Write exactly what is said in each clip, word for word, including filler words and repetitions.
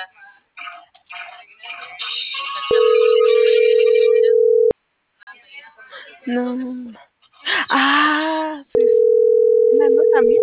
No. Ah, sí. ¿No también?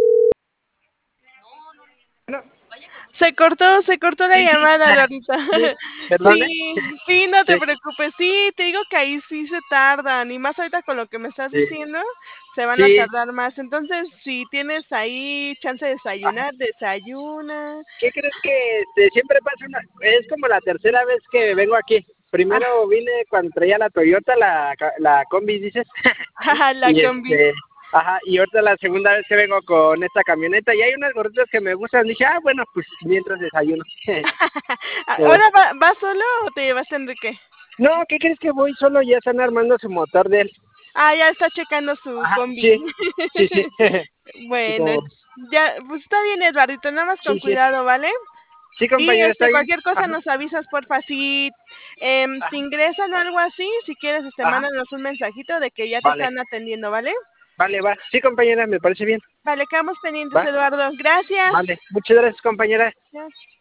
No. Se cortó, se cortó la Sí, sí, llamada, Eduardito. sí, perdone. Sí, sí, no te Sí. preocupes. Sí, te digo que ahí sí se tardan, y más ahorita con lo que me estás Sí. diciendo, se van a Sí. tardar más. Entonces, si tienes ahí chance de Ajá. desayunar, desayuna. ¿Qué crees que, este, siempre pasa una es como la tercera vez que vengo aquí? Ah. Primero vine cuando traía la Toyota, la ca la combi, dices. La Y, combi. este ajá, y ahorita la segunda vez que vengo con esta camioneta, y hay unas gorditas que me gustan. Dije: "Ah, bueno, pues mientras desayuno". Sí. ¿Ahora va vas solo o te llevaste a Enrique? No, ¿qué crees? Que voy solo, ya están armando su motor de él. Ah, ya está checando su Ajá, combi. sí. Sí, sí. ¿Y Bueno, cómo ves? ya, pues está bien, Eduardito, nada más con Sí, sí. cuidado, ¿vale? Sí, Y, compañera, está este, bien. cualquier cosa Ajá. nos avisas, porfa. Si, em, te Ajá. ingresan o algo así, si quieres, este, Ajá. mándanos un mensajito de que ya te Vale. están atendiendo, ¿vale? Vale, va. Sí, compañera, me parece bien. Vale, quedamos pendientes, ¿Va? Eduardo. Gracias. Vale. Muchas gracias, compañera. Ya.